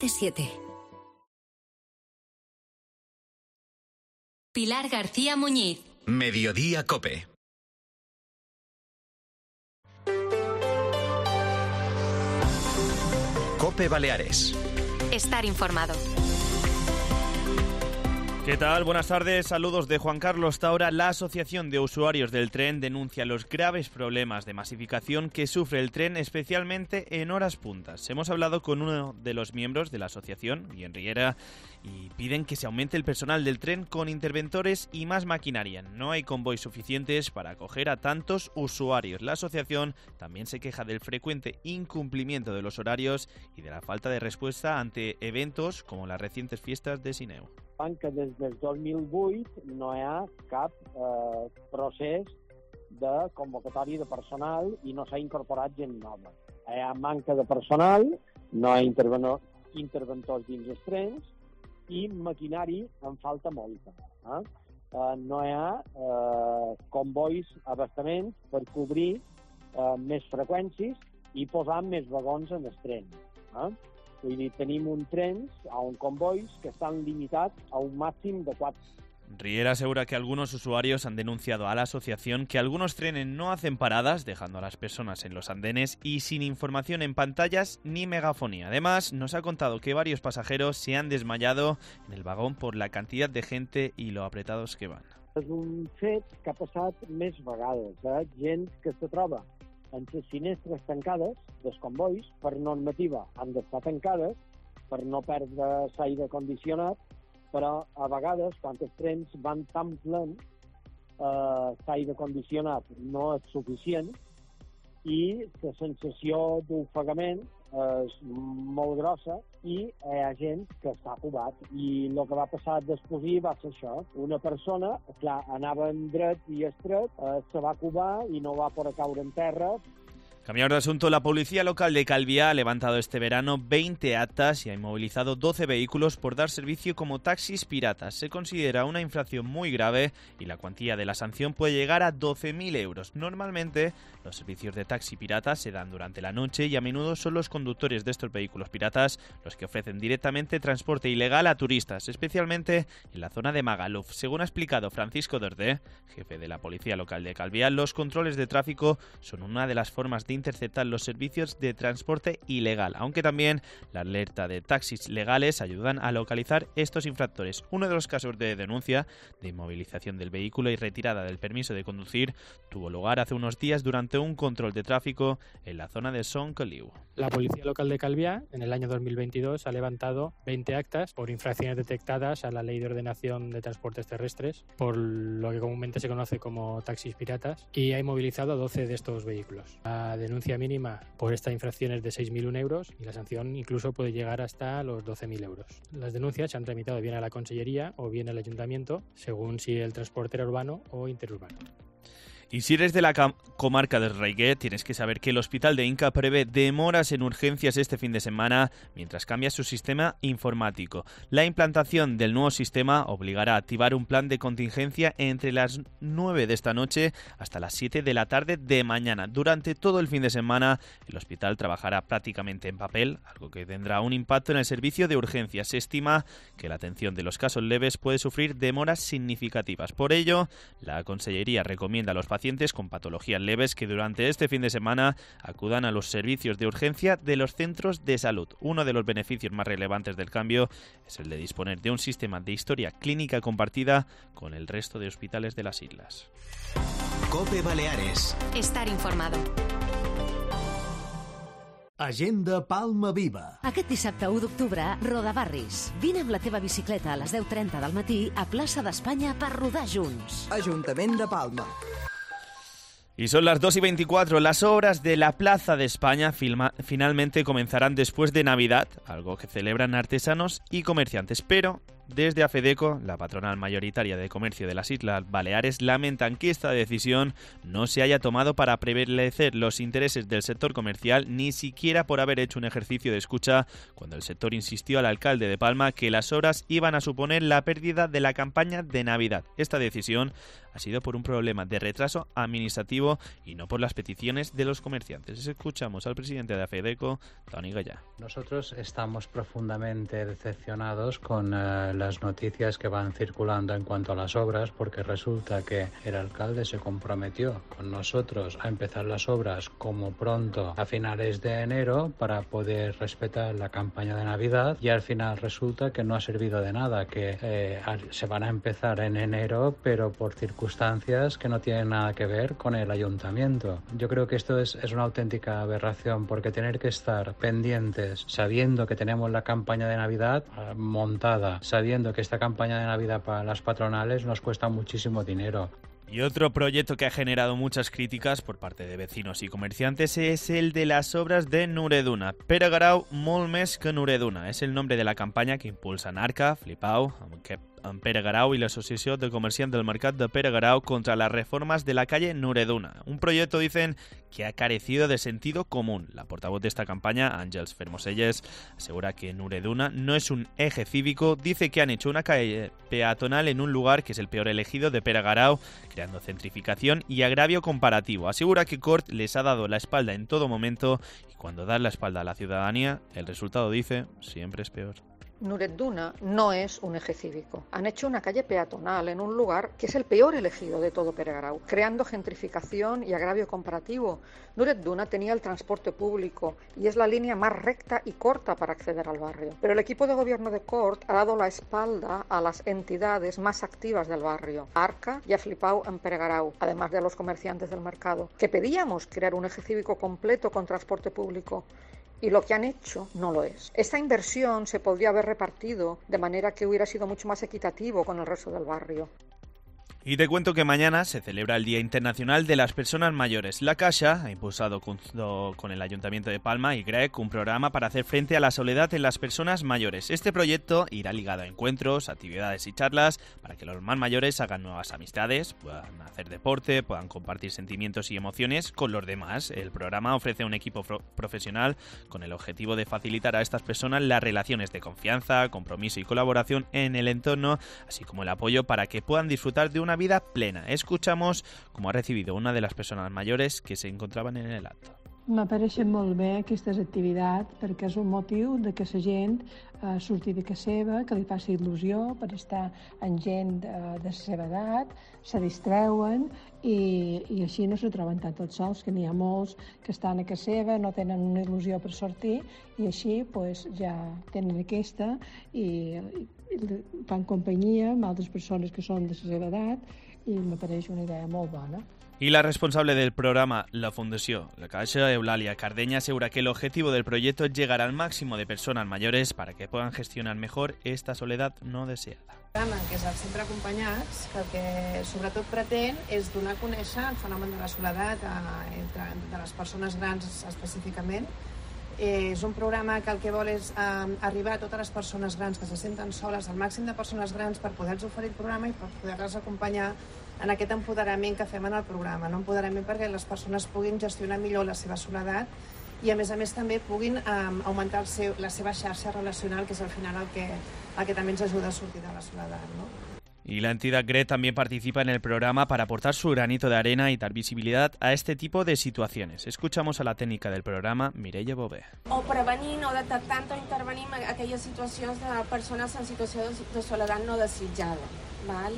T7. Pilar García Muñiz. Mediodía COPE. COPE Baleares. Estar informado. ¿Qué tal? Buenas tardes, saludos de Juan Carlos Taura. La Asociación de Usuarios del Tren denuncia los graves problemas de masificación que sufre el tren, especialmente en horas puntas. Hemos hablado con uno de los miembros de la asociación, Guillem Riera, y piden que se aumente el personal del tren con interventores y más maquinaria. No hay convoys suficientes para acoger a tantos usuarios. La asociación también se queja del frecuente incumplimiento de los horarios y de la falta de respuesta ante eventos como las recientes fiestas de Sineu. Que des del 2008 no hi ha cap procés de convocatòria de personal i no s'ha incorporat gent nova. Hi ha manca de personal, no hi ha interventors dins els trens i maquinari en falta molta. No hi ha convois, abastaments per cobrir més freqüències i posar més vagons en els trens. Vull dir, tenim un trens a un convois que están limitados a un máximo de 4. Riera asegura que algunos usuarios han denunciado a la asociación que algunos trenes no hacen paradas, dejando a las personas en los andenes y sin información en pantallas ni megafonía. Además, nos ha contado que varios pasajeros se han desmayado en el vagón por la cantidad de gente y lo apretados que van. És un fet que ha passat més vegades. Gent que se troba en les finestres tancades dels convois, per normativa han d'estar tancades per no perdre l'aire condicionat, però a vegades, quan els trens van tan plens, l'aire condicionat no és suficient i la sensació d'ofegament és molt grossa i hi ha gent que està cubat. I el que va passar després va ser això. Una persona, clar, anava en dret i estret, se va cubar i no va poder caure en terra. Cambiamos de asunto. La policía local de Calviá ha levantado este verano 20 actas y ha inmovilizado 12 vehículos por dar servicio como taxis piratas. Se considera una infracción muy grave y la cuantía de la sanción puede llegar a 12.000 euros. Normalmente, los servicios de taxi piratas se dan durante la noche y a menudo son los conductores de estos vehículos piratas los que ofrecen directamente transporte ilegal a turistas, especialmente en la zona de Magaluf. Según ha explicado Francisco Dordé, jefe de la policía local de Calviá, los controles de tráfico son una de las formas de interceptar los servicios de transporte ilegal, aunque también la alerta de taxis legales ayudan a localizar estos infractores. Uno de los casos de denuncia de inmovilización del vehículo y retirada del permiso de conducir tuvo lugar hace unos días durante un control de tráfico en la zona de Son Caliu. La policía local de Calviá en el año 2022 ha levantado 20 actas por infracciones detectadas a la Ley de Ordenación de Transportes Terrestres, por lo que comúnmente se conoce como taxis piratas, y ha inmovilizado a 12 de estos vehículos. La denuncia mínima por esta infracción es de 6.000 euros y la sanción incluso puede llegar hasta los 12.000 euros. Las denuncias se han tramitado bien a la Consellería o bien al Ayuntamiento, según si el transporte era urbano o interurbano. Y si eres de la comarca del Raiguer, tienes que saber que el Hospital de Inca prevé demoras en urgencias este fin de semana mientras cambia su sistema informático. La implantación del nuevo sistema obligará a activar un plan de contingencia entre las 9 de esta noche hasta las 7 de la tarde de mañana. Durante todo el fin de semana, el hospital trabajará prácticamente en papel, algo que tendrá un impacto en el servicio de urgencias. Se estima que la atención de los casos leves puede sufrir demoras significativas. Por ello, la Consellería recomienda a los pacientes con patologías leves que durante este fin de semana acudan a los servicios de urgencia de los centros de salud. Uno de los beneficios más relevantes del cambio es el de disponer de un sistema de historia clínica compartida con el resto de hospitales de las islas. COPE Baleares. Estar informado. Agenda Palma Viva. Aquest dissabte 1 d'octubre, Rodabarris. Vine amb la teva bicicleta a les 10:30 del matí a Plaça d'Espanya per rodar junts. Ajuntament de Palma. Y son las 2:24. Las obras de la Plaza de España finalmente comenzarán después de Navidad, algo que celebran artesanos y comerciantes, pero desde AFEDECO, la patronal mayoritaria de comercio de las Islas Baleares, lamentan que esta decisión no se haya tomado para prevalecer los intereses del sector comercial, ni siquiera por haber hecho un ejercicio de escucha cuando el sector insistió al alcalde de Palma que las obras iban a suponer la pérdida de la campaña de Navidad. Esta decisión ha sido por un problema de retraso administrativo y no por las peticiones de los comerciantes. Escuchamos al presidente de AFEDECO, Toni Gallà. Nosotros estamos profundamente decepcionados con las noticias que van circulando en cuanto a las obras, porque resulta que el alcalde se comprometió con nosotros a empezar las obras como pronto a finales de enero para poder respetar la campaña de Navidad, y al final resulta que no ha servido de nada, que se van a empezar en enero, pero por circunstancias que no tienen nada que ver con el ayuntamiento. Yo creo que esto es una auténtica aberración, porque tener que estar pendientes sabiendo que tenemos la campaña de Navidad montada, sabiendo que esta campaña de Navidad para las patronales nos cuesta muchísimo dinero. Y otro proyecto que ha generado muchas críticas por parte de vecinos y comerciantes es el de las obras de Nureduna. Pere Garau, molt més que Nureduna. Es el nombre de la campaña que impulsan Arca, Flipau, Pere Garau y la Asociación de Comerciantes del Mercat de Pere Garau contra las reformas de la calle Nureduna. Un proyecto, dicen, que ha carecido de sentido común. La portavoz de esta campaña, Àngels Fermoselles, asegura que Nureduna no es un eje cívico. Dice que han hecho una calle peatonal en un lugar que es el peor elegido de Pere Garau, creando centrificación y agravio comparativo. Asegura que Cort les ha dado la espalda en todo momento y cuando dan la espalda a la ciudadanía, el resultado, dice, siempre es peor. Nureduna no es un eje cívico. Han hecho una calle peatonal en un lugar que es el peor elegido de todo Pere Garau, creando gentrificación y agravio comparativo. Nureduna tenía el transporte público y es la línea más recta y corta para acceder al barrio. Pero el equipo de gobierno de Cort ha dado la espalda a las entidades más activas del barrio, Arca y a Flipau en Pere Garau, además de a los comerciantes del mercado, que pedíamos crear un eje cívico completo con transporte público. Y lo que han hecho no lo es. Esta inversión se podría haber repartido de manera que hubiera sido mucho más equitativo con el resto del barrio. Y te cuento que mañana se celebra el Día Internacional de las Personas Mayores. La Caixa ha impulsado junto con el Ayuntamiento de Palma y GREC un programa para hacer frente a la soledad en las personas mayores. Este proyecto irá ligado a encuentros, actividades y charlas para que los más mayores hagan nuevas amistades, puedan hacer deporte, puedan compartir sentimientos y emociones con los demás. El programa ofrece un equipo profesional con el objetivo de facilitar a estas personas las relaciones de confianza, compromiso y colaboración en el entorno, así como el apoyo para que puedan disfrutar de una vida plena. Escuchamos cómo ha recibido una de las personas mayores que se encontraban en el acto. M'apareixen molt bé aquestes activitats perquè és un motiu de que la gent surti de casa seva, que li faci il·lusió per estar amb gent de la seva edat, se distreuen i així no se troben tant tots sols, que n'hi ha molts que estan a casa seva, no tenen una il·lusió per sortir i així pues, ja tenen aquesta i fan companyia amb altres persones que són de la seva edat i m'apareix una idea molt bona. Y la responsable del programa, la Fundació La Caixa, Eulalia Cardeña, asegura que el objetivo del proyecto es llegar al máximo de personas mayores para que puedan gestionar mejor esta soledad no deseada. Que és el Centre Acompanyats, que el que sobretot pretén és donar a conèixer el fenomen de la soledat de les persones grans específicament. És un programa que el que vol és arribar a totes les persones grans que se senten soles, al màxim de persones grans, per poder-los oferir el programa i per poder-les acompanyar en aquest empoderament que fem en el programa, no? Empoderament perquè les persones puguin gestionar millor la seva soledat i a més també puguin augmentar la seva xarxa relacional, que és al final el que també ens ajuda a sortir de la soledat, no? Y la entidad GREC también participa en el programa para aportar su granito de arena y dar visibilidad a este tipo de situaciones. Escuchamos a la técnica del programa, Mireia Bové. O prevenint o detectant o intervenint aquelles situacions de persones en situació de soledat no desitjada. Val?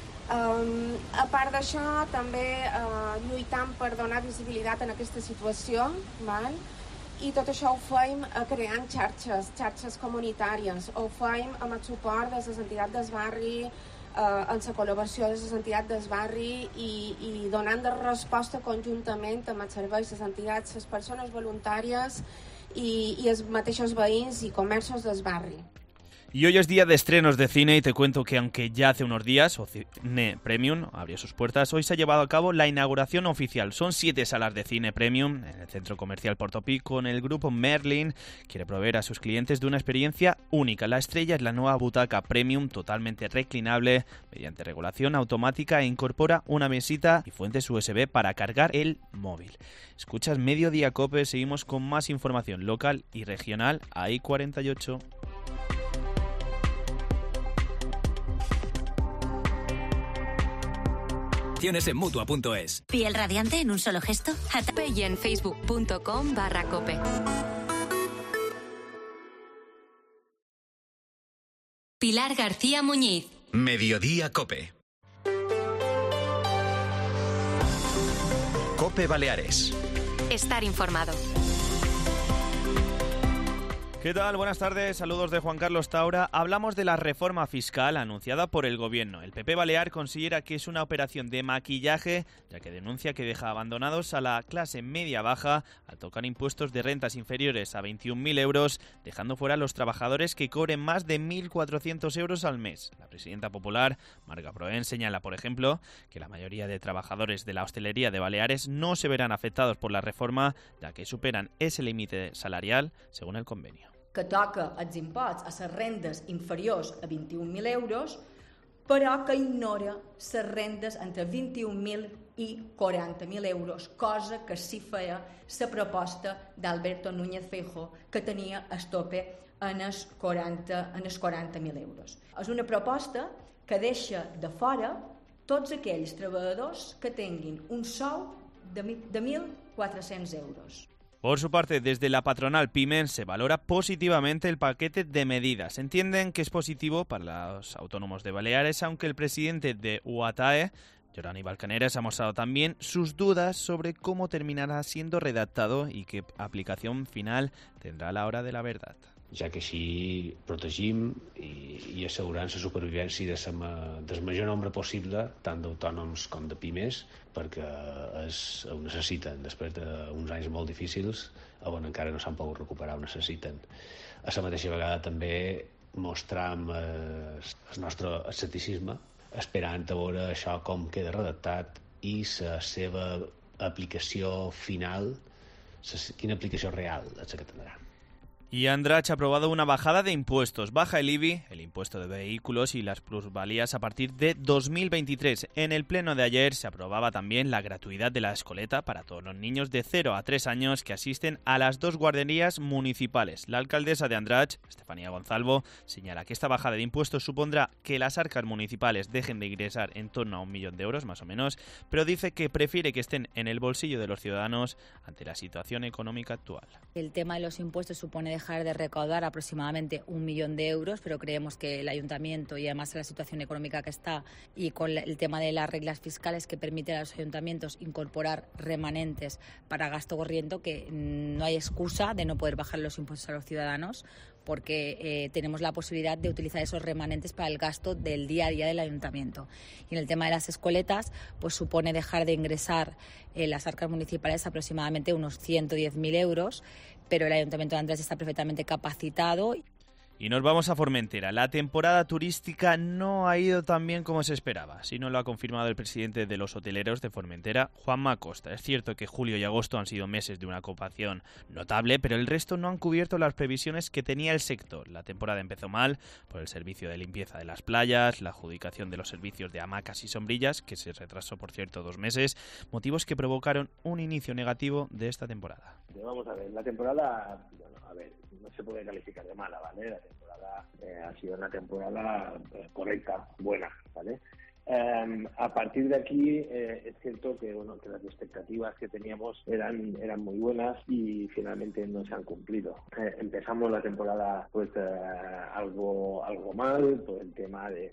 A part d'això, també lluitant per donar visibilitat en aquesta situació, val? I tot això ho fem creant xarxes comunitàries, ho fem amb el suport de les entitats del barri, en la col·laboració de les entitats del barri i donant de resposta conjuntament amb els serveis, les entitats, les persones voluntàries i els mateixos veïns i comerços del barri. Y hoy es día de estrenos de cine y te cuento que aunque ya hace unos días Cine Premium abrió sus puertas, hoy se ha llevado a cabo la inauguración oficial. Son 7 salas de cine Premium en el centro comercial Portopí con el grupo Merlin. Quiere proveer a sus clientes de una experiencia única. La estrella es la nueva butaca Premium totalmente reclinable mediante regulación automática e incorpora una mesita y fuentes USB para cargar el móvil. Escuchas Mediodía Cope, seguimos con más información local y regional. Hay 48. Condiciones en Mutua.es. ¿Piel radiante en un solo gesto? Atape y en facebook.com/cope. Pilar García Muñiz. Mediodía Cope. Cope Baleares. Estar informado. ¿Qué tal? Buenas tardes, saludos de Juan Carlos Taura. Hablamos de la reforma fiscal anunciada por el Gobierno. El PP Balear considera que es una operación de maquillaje, ya que denuncia que deja abandonados a la clase media-baja al tocar impuestos de rentas inferiores a 21.000 euros, dejando fuera a los trabajadores que cobren más de 1.400 euros al mes. La presidenta popular, Marga Proén, señala, por ejemplo, que la mayoría de trabajadores de la hostelería de Baleares no se verán afectados por la reforma, ya que superan ese límite salarial según el convenio. Que toca els imposts a les rendes inferiors a 21.000 euros, però que ignora les rendes entre 21.000 i 40.000 euros, cosa que sí feia la proposta d'Alberto Núñez Feijóo, que tenia el tope en els 40.000 euros. És una proposta que deixa de fora tots aquells treballadors que tinguin un sou de 1.400 euros. Por su parte, desde la patronal PYME se valora positivamente el paquete de medidas. Entienden que es positivo para los autónomos de Baleares, aunque el presidente de UATAE, Jorani Balcaneres, ha mostrado también sus dudas sobre cómo terminará siendo redactado y qué aplicación final tendrá a la hora de la verdad. Ja que així protegim i assegurant la supervivència del major nombre possible, tant d'autònoms com de pimes, perquè ho necessiten. Després d'uns anys molt difícils, on encara no s'han pogut recuperar, ho necessiten. A la mateixa vegada també mostrem el nostre escepticisme, esperant a veure això com queda redactat i la seva aplicació final, quina aplicació real és la que tindrà. Y Andratx ha aprobado una bajada de impuestos. Baja el IBI, el impuesto de vehículos y las plusvalías a partir de 2023. En el pleno de ayer se aprobaba también la gratuidad de la escoleta para todos los niños de 0 a 3 años que asisten a las 2 guarderías municipales. La alcaldesa de Andratx, Estefanía Gonzalvo, señala que esta bajada de impuestos supondrá que las arcas municipales dejen de ingresar en torno a 1 millón de euros, más o menos, pero dice que prefiere que estén en el bolsillo de los ciudadanos ante la situación económica actual. El tema de los impuestos supone dejar de recaudar aproximadamente 1 millón de euros, pero creemos que el ayuntamiento y además la situación económica que está y con el tema de las reglas fiscales que permiten a los ayuntamientos incorporar remanentes para gasto corriente, que no hay excusa de no poder bajar los impuestos a los ciudadanos, porque tenemos la posibilidad de utilizar esos remanentes para el gasto del día a día del ayuntamiento. Y en el tema de las escoletas, pues supone dejar de ingresar en las arcas municipales aproximadamente unos 110.000 euros, pero el Ayuntamiento de Andratx está perfectamente capacitado. Y nos vamos a Formentera. La temporada turística no ha ido tan bien como se esperaba. Así nos lo ha confirmado el presidente de los hoteleros de Formentera, Juanma Acosta. Es cierto que julio y agosto han sido meses de una ocupación notable, pero el resto no han cubierto las previsiones que tenía el sector. La temporada empezó mal por el servicio de limpieza de las playas, la adjudicación de los servicios de hamacas y sombrillas, que se retrasó, por cierto, 2 meses, motivos que provocaron un inicio negativo de esta temporada. Vamos a ver, la temporada, no se puede calificar de mala, ¿vale? La temporada ha sido una temporada correcta, buena, ¿vale? A partir de aquí es cierto que las expectativas que teníamos eran muy buenas y finalmente no se han cumplido. Empezamos la temporada pues algo mal por el tema de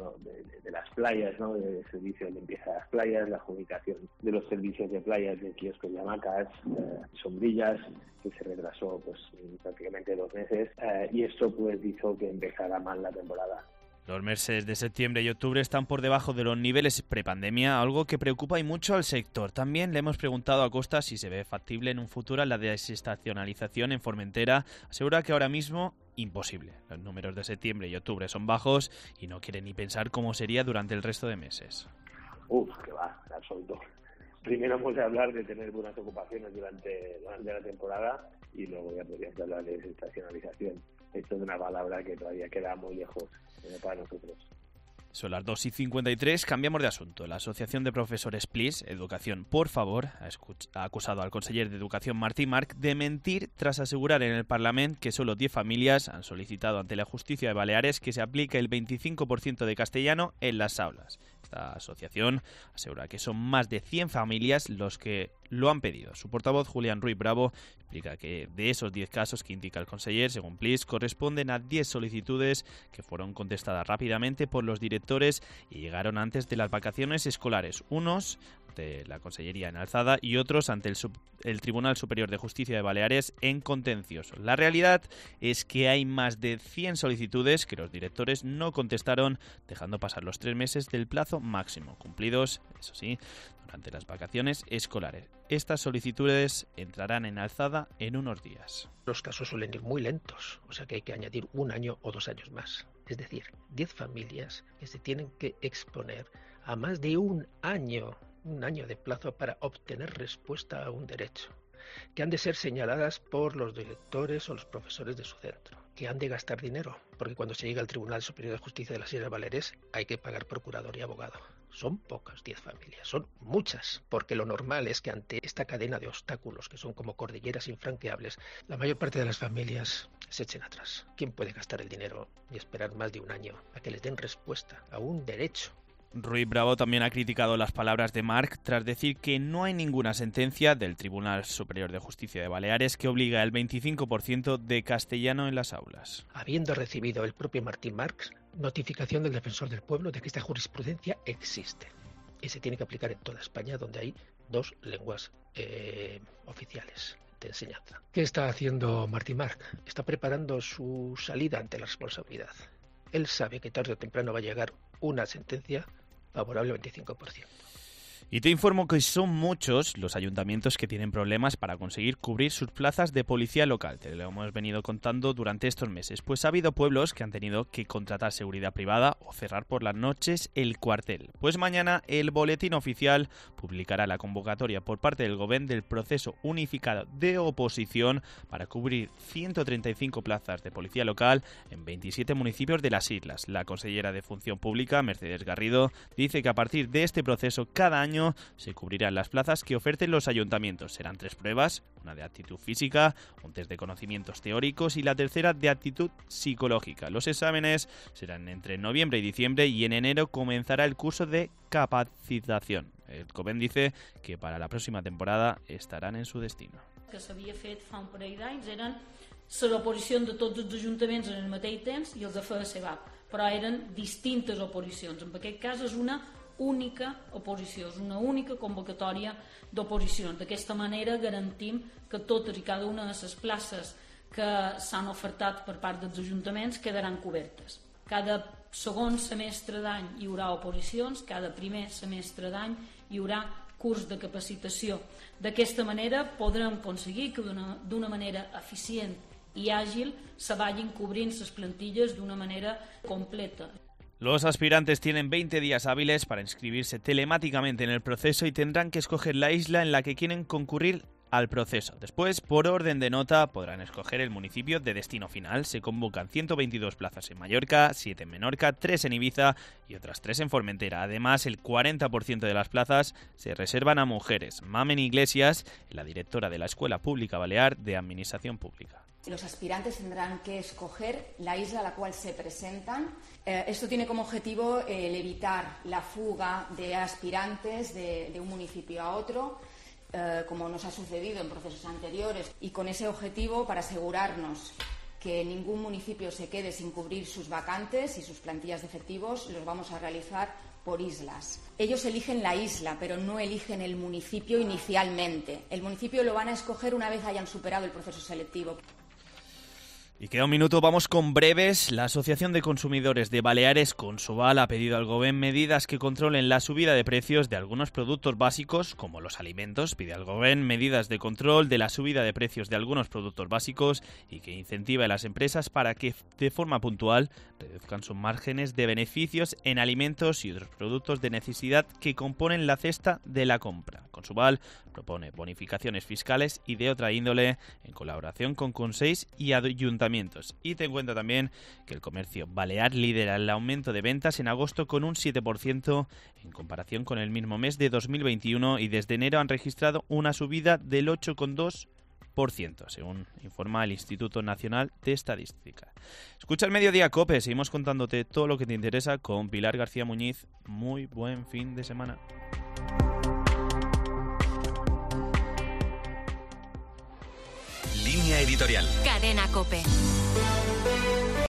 las playas, ¿no? De servicios de limpieza de las playas, la adjudicación de los servicios de playas de kioscos y hamacas, sombrillas, que se retrasó pues prácticamente 2 meses y esto pues hizo que empezara mal la temporada. Los meses de septiembre y octubre están por debajo de los niveles prepandemia, algo que preocupa y mucho al sector. También le hemos preguntado a Acosta si se ve factible en un futuro la desestacionalización en Formentera. Asegura que ahora mismo imposible. Los números de septiembre y octubre son bajos y no quiere ni pensar cómo sería durante el resto de meses. Que va, en absoluto. Primero hemos de hablar de tener buenas ocupaciones durante la temporada y luego ya podríamos hablar de desestacionalización. Esto es una palabra que todavía queda muy lejos para nosotros. Son las 2:53, cambiamos de asunto. La Asociación de Profesores PLIS, Educación por Favor, ha acusado al conseller de Educación Martí March de mentir tras asegurar en el Parlamento que solo 10 familias han solicitado ante la Justicia de Baleares que se aplique el 25% de castellano en las aulas. Esta asociación asegura que son más de 100 familias los que lo han pedido. Su portavoz, Julián Ruiz Bravo, explica que de esos 10 casos que indica el conseller, según PLIS, corresponden a 10 solicitudes que fueron contestadas rápidamente por los directores y llegaron antes de las vacaciones escolares. Unos ante la Consellería en alzada y otros ante el Tribunal Superior de Justicia de Baleares en contencioso. La realidad es que hay más de 100 solicitudes que los directores no contestaron, dejando pasar los 3 meses del plazo máximo, cumplidos, eso sí, durante las vacaciones escolares. Estas solicitudes entrarán en alzada en unos días. Los casos suelen ir muy lentos, o sea que hay que añadir 1 año o 2 años más. Es decir, 10 familias que se tienen que exponer a más de un año de plazo para obtener respuesta a un derecho, que han de ser señaladas por los directores o los profesores de su centro, que han de gastar dinero, porque cuando se llega al Tribunal Superior de Justicia de las Islas Baleares hay que pagar procurador y abogado. Son pocas 10 familias, son muchas, porque lo normal es que ante esta cadena de obstáculos, que son como cordilleras infranqueables, la mayor parte de las familias se echen atrás. ¿Quién puede gastar el dinero y esperar más de un año a que les den respuesta a un derecho? Ruiz Bravo también ha criticado las palabras de March tras decir que no hay ninguna sentencia del Tribunal Superior de Justicia de Baleares que obliga el 25% de castellano en las aulas. Habiendo recibido el propio Martí March notificación del Defensor del Pueblo de que esta jurisprudencia existe y se tiene que aplicar en toda España, donde hay 2 lenguas oficiales de enseñanza. ¿Qué está haciendo Martí March? Está preparando su salida ante la responsabilidad. Él sabe que tarde o temprano va a llegar una sentencia favorable al 25%. Y te informo que son muchos los ayuntamientos que tienen problemas para conseguir cubrir sus plazas de policía local. Te lo hemos venido contando durante estos meses. Pues ha habido pueblos que han tenido que contratar seguridad privada o cerrar por las noches el cuartel. Pues mañana el Boletín Oficial publicará la convocatoria por parte del Gobierno del proceso unificado de oposición para cubrir 135 plazas de policía local en 27 municipios de las islas. La consellera de Función Pública, Mercedes Garrido, dice que a partir de este proceso cada año se cubrirán las plazas que oferten los ayuntamientos. Serán 3 pruebas, una de aptitud física, un test de conocimientos teóricos y la tercera de aptitud psicológica. Los exámenes serán entre noviembre y diciembre y en enero comenzará el curso de capacitación. El COBEN dice que para la próxima temporada estarán en su destino. Que s'havia fet fa un parell d'anys eren l'oposició de tots els ajuntaments en el mateix temps i els de feia CEVAP, però eren distintes oposicions. En aquest cas és una única oposició, és una única convocatòria d'oposicions. D'aquesta manera garantim que totes i cada una de les places que s'han ofertat per part dels ajuntaments quedaran cobertes. Cada segon semestre d'any hi haurà oposicions, cada primer semestre d'any hi haurà curs de capacitació. D'aquesta manera podrem aconseguir que d'una manera eficient i àgil se vagin cobrint les plantilles d'una manera completa. Los aspirantes tienen 20 días hábiles para inscribirse telemáticamente en el proceso y tendrán que escoger la isla en la que quieren concurrir al proceso. Después, por orden de nota, podrán escoger el municipio de destino final. Se convocan 122 plazas en Mallorca, 7 en Menorca, 3 en Ibiza y otras 3 en Formentera. Además, el 40% de las plazas se reservan a mujeres. Mamen Iglesias, la directora de la Escuela Pública Balear de Administración Pública. Los aspirantes tendrán que escoger la isla a la cual se presentan. Esto tiene como objetivo el evitar la fuga de aspirantes de un municipio a otro, como nos ha sucedido en procesos anteriores, y con ese objetivo, para asegurarnos que ningún municipio se quede sin cubrir sus vacantes y sus plantillas de efectivos, los vamos a realizar por islas. Ellos eligen la isla, pero no eligen el municipio inicialmente. El municipio lo van a escoger una vez hayan superado el proceso selectivo. Y queda un minuto, vamos con breves. La Asociación de Consumidores de Baleares, Consoval, ha pedido al Gobierno medidas que controlen la subida de precios de algunos productos básicos, como los alimentos. Pide al Gobierno medidas de control de la subida de precios de algunos productos básicos y que incentive a las empresas para que, de forma puntual, reduzcan sus márgenes de beneficios en alimentos y otros productos de necesidad que componen la cesta de la compra. Consubal propone bonificaciones fiscales y de otra índole en colaboración con consells y ayuntamientos. Y te cuento también que el comercio balear lidera el aumento de ventas en agosto con un 7% en comparación con el mismo mes de 2021 y desde enero han registrado una subida del 8,2%, según informa el Instituto Nacional de Estadística. Escucha el Mediodía COPE, seguimos contándote todo lo que te interesa con Pilar García Muñiz. Muy buen fin de semana. Línea editorial. Cadena COPE.